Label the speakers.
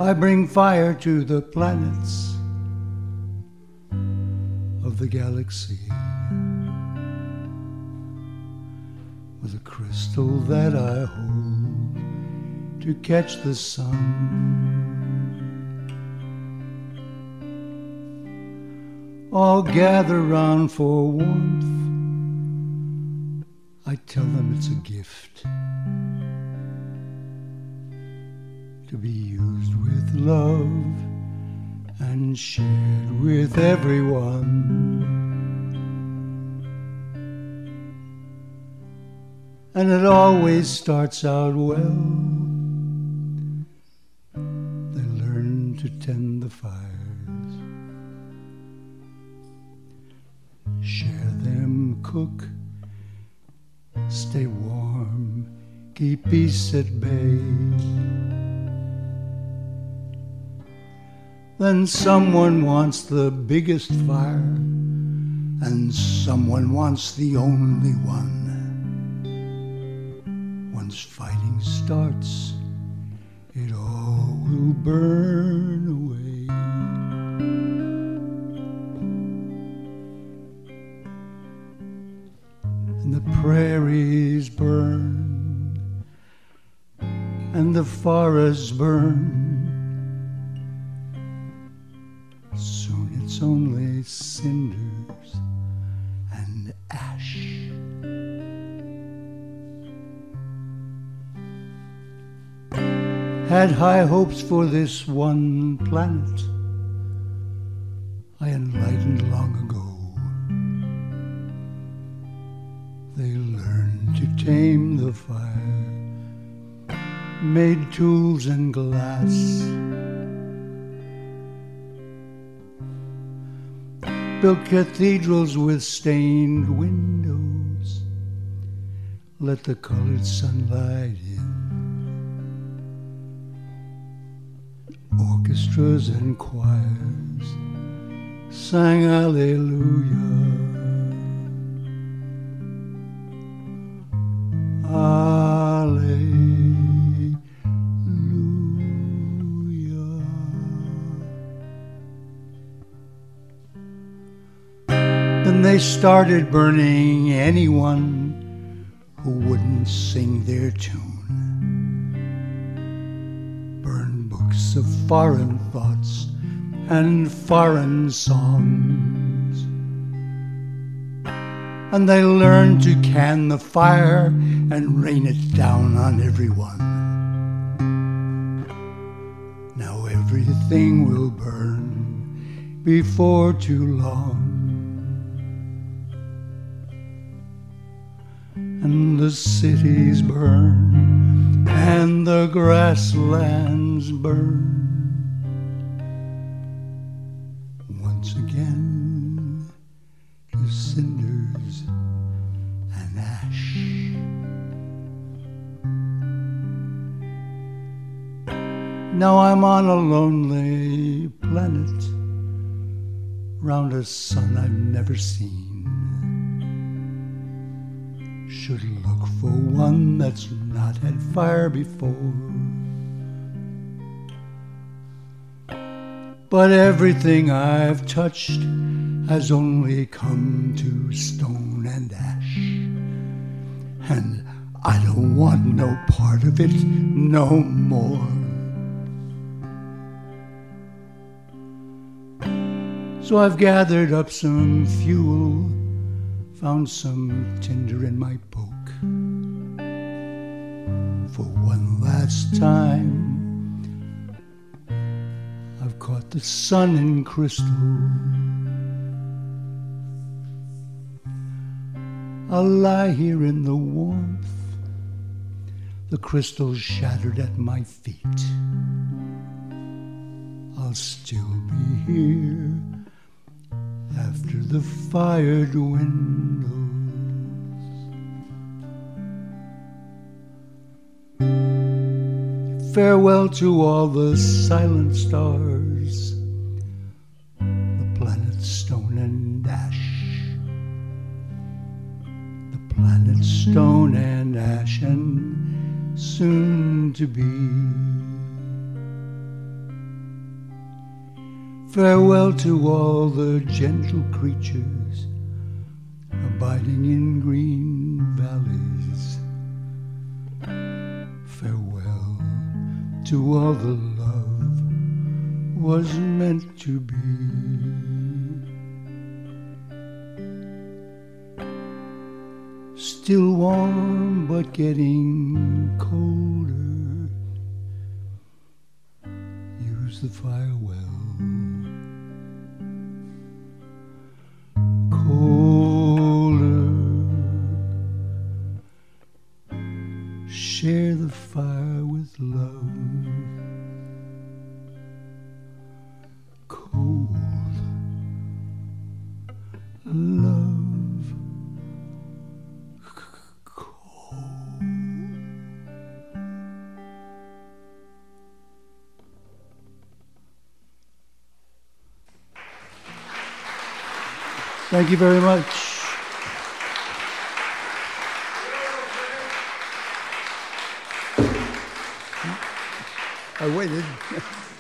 Speaker 1: I bring fire to the planets of the galaxy with a crystal that I hold to catch the sun. All gather round for warmth. I tell them it's a gift to be used with love and shared with everyone. And it always starts out well. They learn to tend the fires, share them, cook, stay warm, keep peace at bay. Then someone wants the biggest fire, and someone wants the only one. Once fighting starts, it all will burn away. And the prairies burn, and the forests burn. Soon it's only cinders and ash. Had high hopes for this one planet I enlightened long ago. They learned to tame the fire, made tools and glass, built cathedrals with stained windows, let the colored sunlight in. Orchestras and choirs sang Alleluia, Alleluia. Then they started burning anyone who wouldn't sing their tune. Of foreign thoughts and foreign songs. And they learned to can the fire and rain it down on everyone. Now everything will burn before too long. And the cities burn, and the grasslands burn. Once again to cinders and ash. Now I'm on a lonely planet, round a sun I've never seen. Should look for one that's not had fire before. But everything I've touched has only come to stone and ash. And I don't want no part of it no more. So I've gathered up some fuel, found some tinder in my poke. For one last time, I've caught the sun in crystal. I'll lie here in the warmth, the crystal shattered at my feet. I'll still be here after the fire dwindles. Farewell to all the silent stars, the planets stone and ash, the planets stone and ash, and soon to be. Farewell to all the gentle creatures abiding in green valleys. Farewell to all the love was meant to be. Still warm but getting colder. Use the fire well. Colder. Share the fire with love. Cold love. Thank you very much. I waited.